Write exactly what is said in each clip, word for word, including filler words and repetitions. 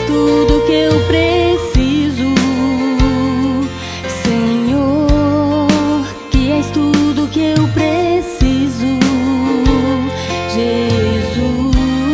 tudo que eu preciso, Senhor, que és tudo que eu preciso, Jesus.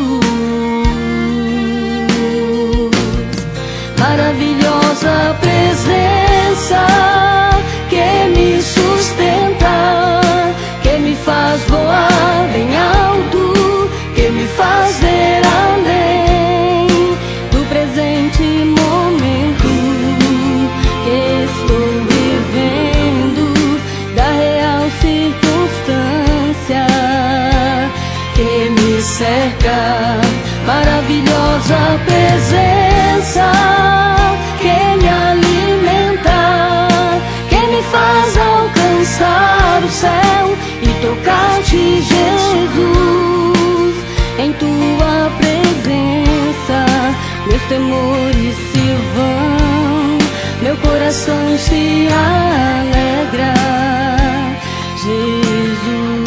Maravilhosa presença que me sustenta, que me faz voar bem alto, que me faz ver além do presente momento que estou vivendo, da real circunstância que me cerca. Maravilhosa presença que me alimenta, que me faz alcançar o céu e tocar-te, Jesus. Em tua presença meus temores se vão, meu coração se alegra, Jesus.